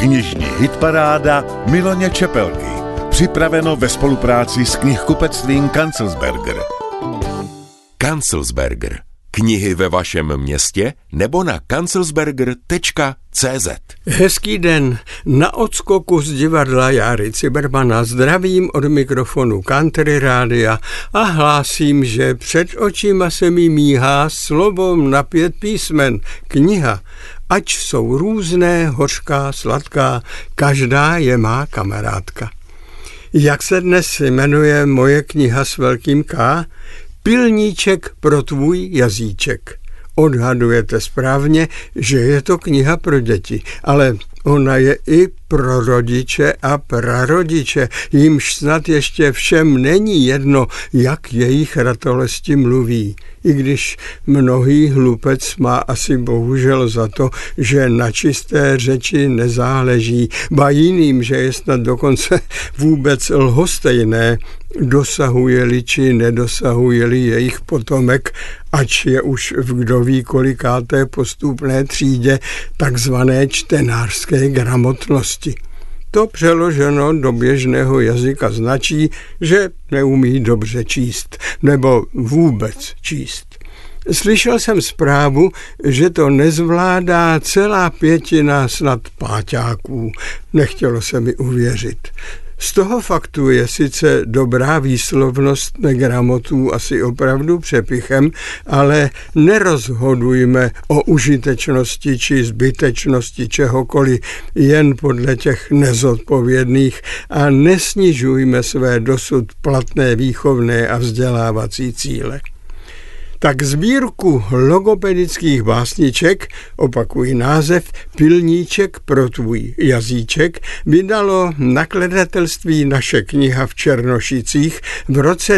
Knižní hitparáda Miloně Čepelky. Připraveno ve spolupráci s knihkupectvím Kanzelsberger. Kanzelsberger. Knihy ve vašem městě nebo na kanzelsberger.cz. Hezký den. Na odskoku z divadla Járy Cibermana zdravím od mikrofonu Country Rádia a hlásím, že před očima se mi míhá slovom na 5 písmen kniha. Ač jsou různé, hořká, sladká, každá je má kamarádka. Jak se dnes jmenuje moje kniha s velkým K? Pilníček pro tvůj jazyček. Odhadujete správně, že je to kniha pro děti, ale ona je i pro rodiče a prarodiče, jimž snad ještě všem není jedno, jak jejich ratolesti mluví. I když mnohý hlupec má asi bohužel za to, že na čisté řeči nezáleží, ba jiným, že je snad dokonce vůbec lhostejné, dosahuje-li či nedosahuje-li jejich potomek, ač je už v kdo ví kolikáté postupné třídě takzvané čtenářské gramotnosti. To přeloženo do běžného jazyka značí, že neumí dobře číst, nebo vůbec číst. Slyšel jsem zprávu, že to nezvládá celá 1/5 snad páťáků. Nechtělo se mi uvěřit. Z toho faktu je sice dobrá výslovnost negramotů asi opravdu přepichem, ale nerozhodujme o užitečnosti či zbytečnosti čehokoliv jen podle těch nezodpovědných a nesnižujme své dosud platné výchovné a vzdělávací cíle. Tak sbírku logopedických básniček, opakuji název, Pilníček pro tvůj jazyček, vydalo nakladatelství Naše kniha v Černošicích v roce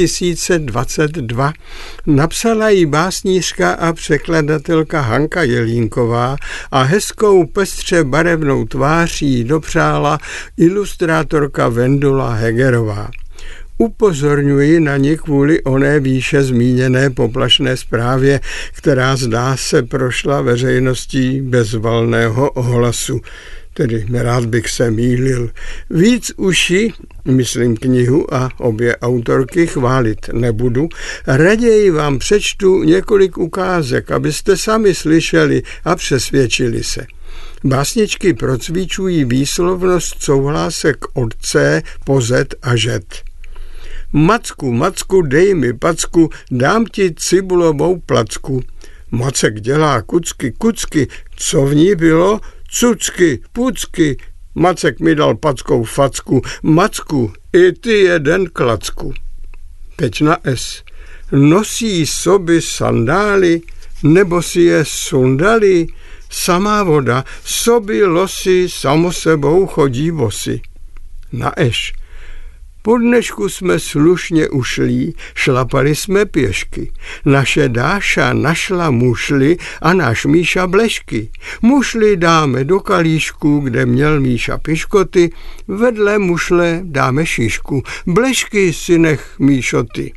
2022. Napsala ji básnířka a překladatelka Hanka Jelínková a hezkou pestře barevnou tvář jí dopřála ilustrátorka Vendula Hegerová. Upozorňuji na ní kvůli oné výše zmíněné poplašné zprávě, která zdá se prošla veřejností bez valného ohlasu. Tedy rád bych se mýlil. Víc uši, myslím knihu a obě autorky, chválit nebudu. Raději vám přečtu několik ukázek, abyste sami slyšeli a přesvědčili se. Básničky procvičují výslovnost souhlásek od C po Z a žet. Macku, macku, dej mi packu, dám ti cibulovou placku. Macek dělá kucky, kucky, co v ní bylo? Cucky, pucky. Macek mi dal packou facku, macku, i ty jeden klacku. Teď na S. Nosí sobě sandály, nebo si je sundali? Samá voda, sobě losy, samo sebou chodí vosy. Na Š. Po dnešku jsme slušně ušlí, šlapali jsme pěšky. Naše Dáša našla mušli a náš Míša blešky. Mušli dáme do kalíšku, kde měl Míša piškoty, vedle mušle dáme šišku. Blešky si nech, Míšo, ty.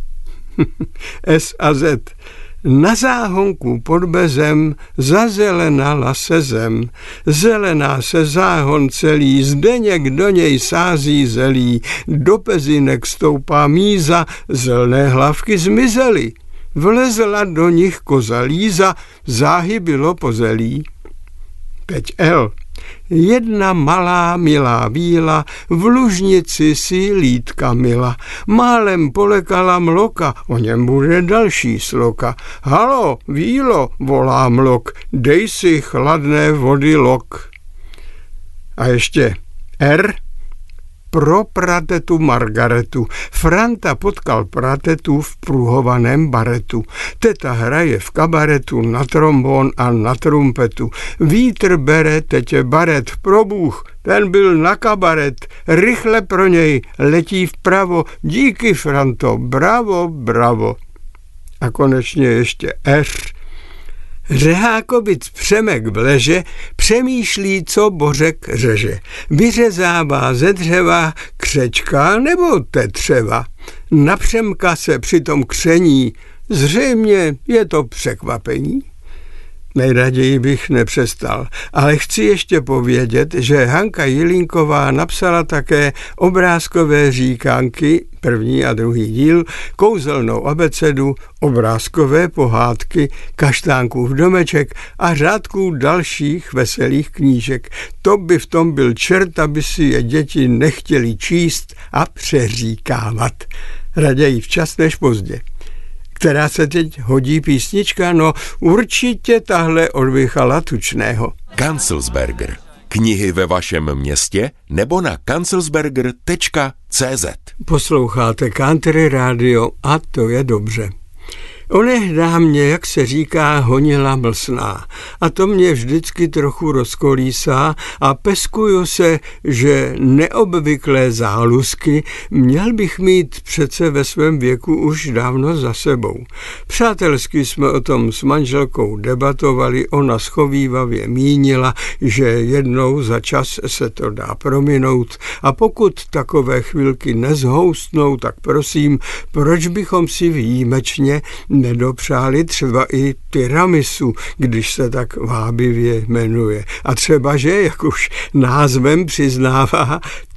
S a Z. Na záhonku pod bezem zazelenala se zem. Zelená se záhon celý, zdeněk do něj sází zelí. Do pezinek stoupá míza, zelné hlavky zmizely. Vlezla do nich koza Líza, záhy bylo pozelí. Teď L. Jedna malá milá víla, v lužnici si lítka mila. Málem polekala mloka, o něm bude další sloka. Halo, vílo, volá mlok, dej si chladné vody lok. A ještě R. Pro pratetu Margaretu. Franta potkal pratetu v pruhovaném baretu. Teta hraje v kabaretu na trombón a na trumpetu. Vítr bere tetě baret, probůh, ten byl na kabaret. Rychle pro něj letí vpravo. Díky, Franto, bravo, bravo. A konečně ještě R. Řehákovic Přemek vleže, přemýšlí, co bořek řeže. Vyřezává ze dřeva křečka nebo tetřeva. Na Přemka se přitom kření, zřejmě je to překvapení. Nejraději bych nepřestal, ale chci ještě povědět, že Hanka Jilínková napsala také obrázkové říkánky, 1. a 2. díl, kouzelnou abecedu, obrázkové pohádky, Kaštánkův domeček a řádků dalších veselých knížek. To by v tom byl čert, aby si je děti nechtěli číst a přeříkávat. Raději včas než pozdě. Která se teď hodí písnička? No určitě tahle od Michala Tučného. Kanzelsberger. Knihy ve vašem městě nebo na kanzelsberger.cz. Posloucháte Country Radio a to je dobře. Onehdá mě, jak se říká, honila mlsná a to mě vždycky trochu rozkolísá a peskuju se, že neobvyklé zálusky měl bych mít přece ve svém věku už dávno za sebou. Přátelsky jsme o tom s manželkou debatovali, ona schovívavě mínila, že jednou za čas se to dá prominout a pokud takové chvilky nezhoustnou, tak prosím, proč bychom si výjimečně nedopřáli třeba i tiramisu, když se tak vábivě jmenuje. A třeba, že, jak už názvem přiznává,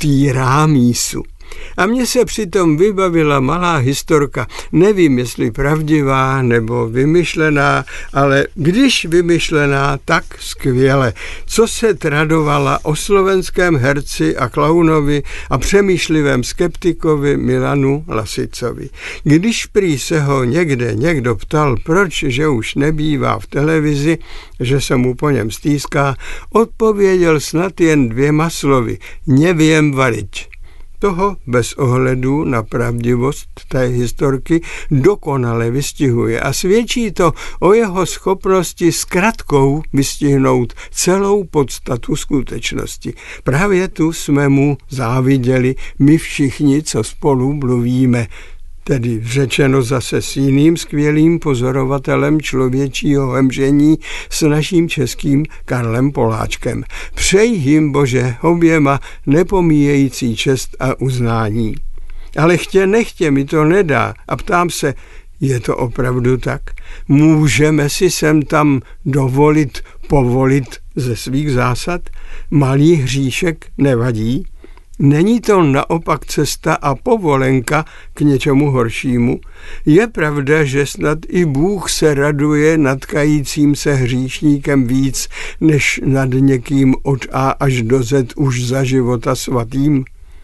tirámísu. A mně se přitom vybavila malá historka, nevím, jestli pravdivá nebo vymyšlená, ale když vymyšlená, tak skvěle. Co se tradovala o slovenském herci a klaunovi a přemýšlivém skeptikovi Milanu Lasicovi. Když prý se ho někde někdo ptal, proč, že už nebývá v televizi, že se mu po něm stýská, odpověděl snad jen 2 slovy: nevím variť. Toho bez ohledu na pravdivost té historky dokonale vystihuje a svědčí to o jeho schopnosti zkratkou vystihnout celou podstatu skutečnosti. Právě tu jsme mu záviděli my všichni, co spolu mluvíme. Tedy řečeno zase s jiným skvělým pozorovatelem člověčího hemžení, s naším českým Karlem Poláčkem. Přeji jim, Bože, oběma nepomíjející čest a uznání. Ale chtě nechtě mi to nedá a ptám se, je to opravdu tak? Můžeme si sem tam dovolit povolit ze svých zásad? Malý hříšek nevadí? Není to naopak cesta a povolenka k něčemu horšímu? Je pravda, že snad i Bůh se raduje nad kajícím se hříšníkem víc, než nad někým od A až do Z už za života svatým?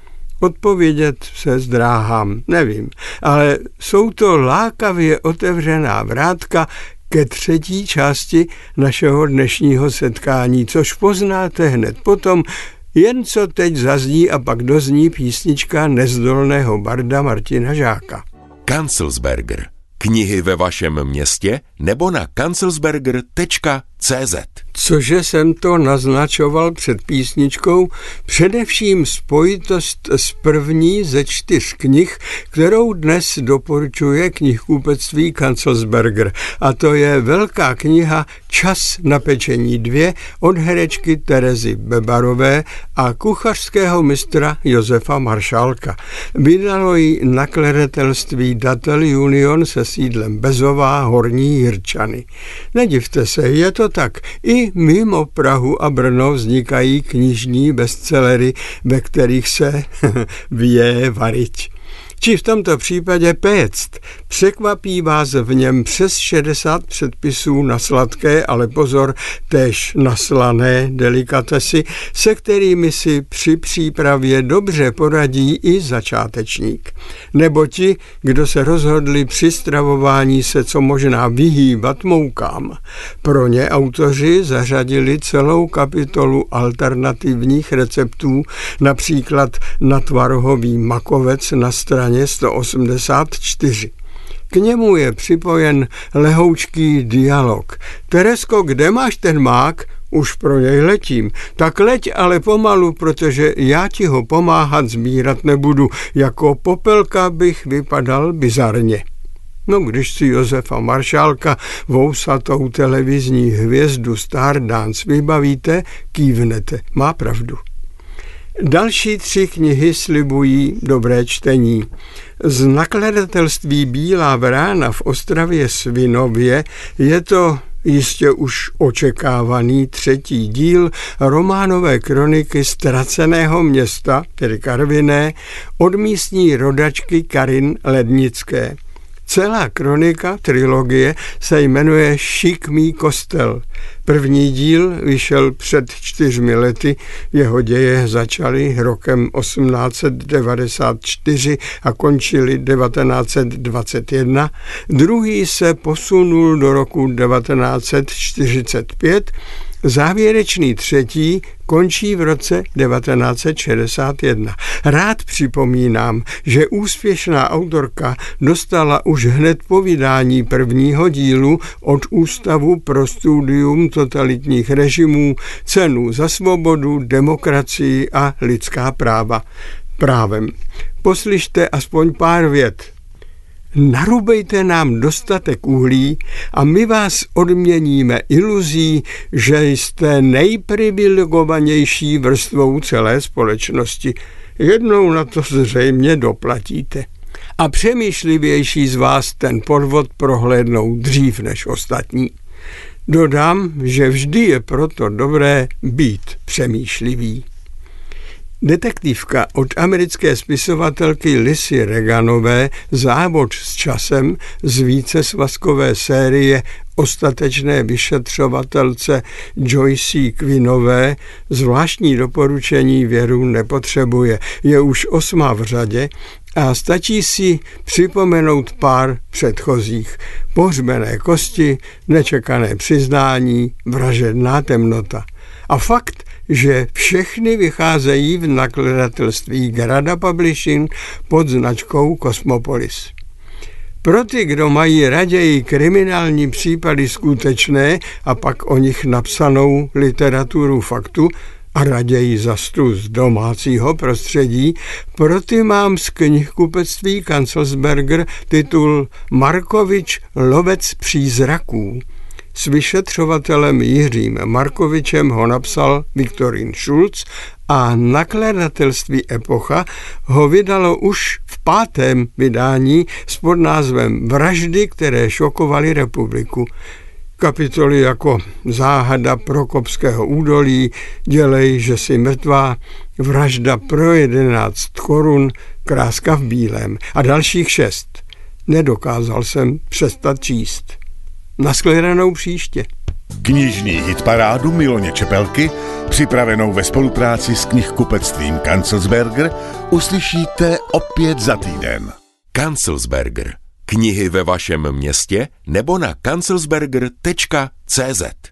Odpovědět se zdráhám, nevím, ale jsou to lákavě otevřená vrátka ke 3. části našeho dnešního setkání, což poznáte hned potom, jen co teď zazní a pak dozní písnička nezdolného barda Martina Žáka. Kanzelsberger. Knihy ve vašem městě nebo na kanzelsberger.cz. Cože jsem to naznačoval před písničkou, především spojitost s první ze 4 knih, kterou dnes doporučuje knihkupectví Kanzelsberger. A to je velká kniha Čas na pečení 2 od herečky Terezy Bebarové a kuchařského mistra Josefa Maršálka. Vydalo ji nakladatelství Datel Union se sídlem Bezová, Horní Jirčany. Nedivte se, je to tak. I mimo Prahu a Brno vznikají knižní bestsellery, ve kterých se vie variť. Či v tomto případě péct. Překvapí vás v něm přes 60 předpisů na sladké, ale pozor, též na slané delikatesy, se kterými si při přípravě dobře poradí i začátečník. Nebo ti, kdo se rozhodli při stravování se co možná vyhýbat moukám. Pro ně autoři zařadili celou kapitolu alternativních receptů, například na tvarohový makovec na straně 184. K němu je připojen lehoučký dialog. Teresko, kde máš ten mák? Už pro něj letím. Tak leď ale pomalu, protože já ti ho pomáhat sbírat nebudu. Jako popelka bych vypadal bizarně. No, když si Josefa Maršálka, vousatou televizní hvězdu Stardance vybavíte, kývnete. Má pravdu. Další 3 knihy slibují dobré čtení. Z nakladatelství Bílá vrána v Ostravě Svinově je to jistě už očekávaný 3. díl románové kroniky Ztraceného města, tedy Karviné, od místní rodačky Karin Lednické. Celá kronika, trilogie, se jmenuje Šikmý kostel. První díl vyšel před 4 lety, jeho děje začaly rokem 1894 a končily 1921. Druhý se posunul do roku 1945, závěrečný 3. končí v roce 1961. Rád připomínám, že úspěšná autorka dostala už hned po vydání prvního dílu od Ústavu pro studium totalitních režimů cenu za svobodu, demokracii a lidská práva. Právem. Poslyšte aspoň pár vět. Narubejte nám dostatek uhlí a my vás odměníme iluzí, že jste nejprivilegovanější vrstvou celé společnosti. Jednou na to zřejmě doplatíte. A přemýšlivější z vás ten podvod prohlédnou dřív než ostatní. Dodám, že vždy je proto dobré být přemýšlivý. Detektivka od americké spisovatelky Lissy Reganové Závod s časem z vícesvazkové série o statečné vyšetřovatelce Joyce Quinnové zvláštní doporučení věru nepotřebuje. Je už 8. v řadě a stačí si připomenout pár předchozích. Pohřbené kosti, nečekané přiznání, vražedná temnota. A fakt, že všechny vycházejí v nakladatelství Grada Publishing pod značkou Cosmopolis. Pro ty, kdo mají raději kriminální případy skutečné a pak o nich napsanou literaturu faktu a raději zastu z domácího prostředí, pro ty mám z knihkupectví Kanzelsberger titul Markovič lovec přízraků. S vyšetřovatelem Jiřím Markovičem ho napsal Viktorín Schulz a nakladatelství Epocha ho vydalo už v 5. vydání s podnázvem Vraždy, které šokovaly republiku. Kapitoly jako Záhada Prokopského údolí, Dělej, že jsi mrtvá, Vražda pro 11 korun, Kráska v bílém a dalších 6. Nedokázal jsem přestat číst. Nashledanou příště. Knižní hitparádu Miloně Čepelky, připravenou ve spolupráci s knihkupectvím Kanzelsberger, uslyšíte opět za týden. Kanzelsberger. Knihy ve vašem městě nebo na kanzelsberger.cz